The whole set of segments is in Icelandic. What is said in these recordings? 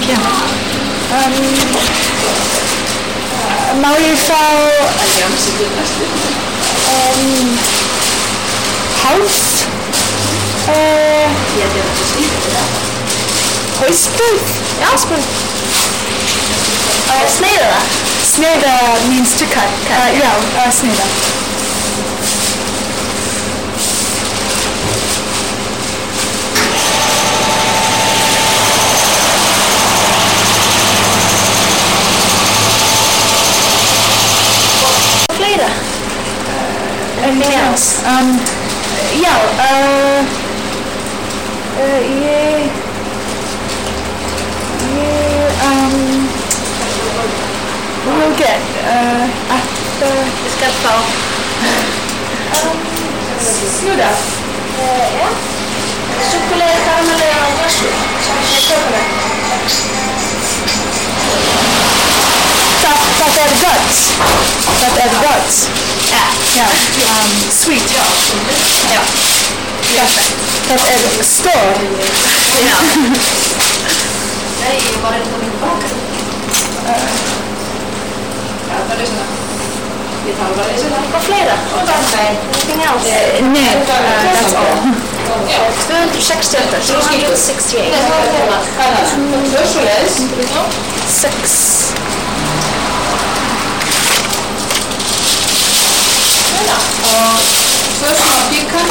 tack. Ja. Má ég fá háls hausbrauð? Ja. Sneiða? Sneiða means to cut. Já, sneiða. Fleira? Anything else? Já, we'll get Ég skal fá snúða. Já. Súkkulaði, karamellu og glasur. That are guts. That are guts. Ja. Sweet. Ja. That are store. Ja. Nej, jag bara inte min bak. Vad flera? Anything else? No, that's all. 268. 268. 6. Tvö svona píkar.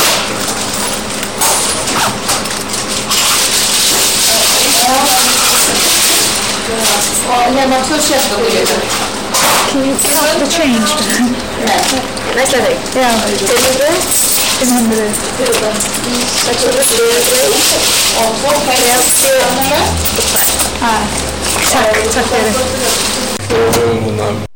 Og hérna 2 sérstofnir. Can you count the change? Næsla þig. Já. 500. 500. 600. Og 2 færið. Tack för det.